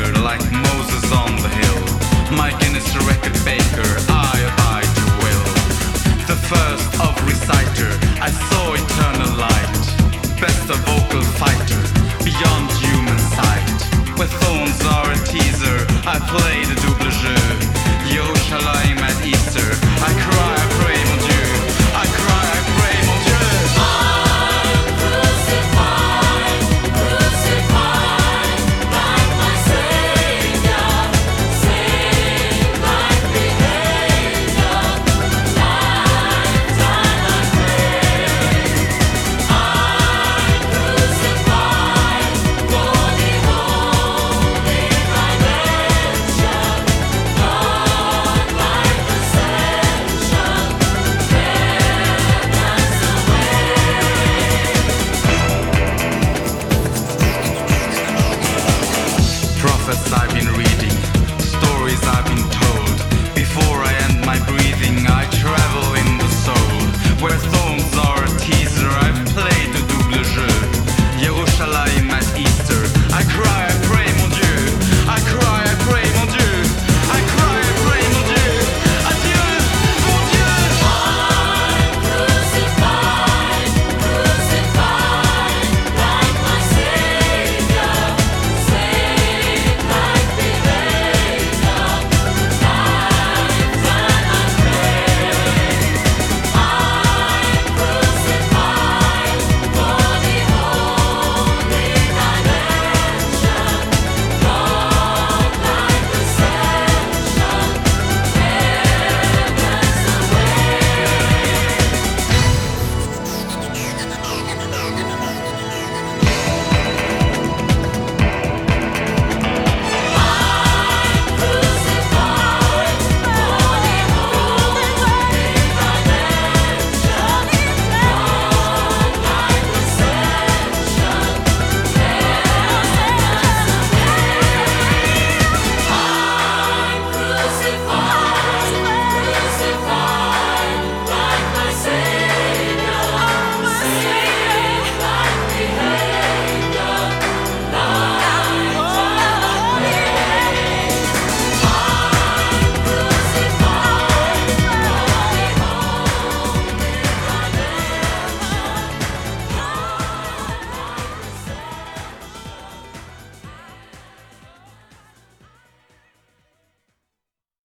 writer, like Moses on the hill. My Guinness record baker, I abide your will. The first of reciter, I saw eternal light. Best of vocal fighter, beyond human sight. Where thorns are a teaser, I play the double jeu. Yerushalayim at Easter, I cry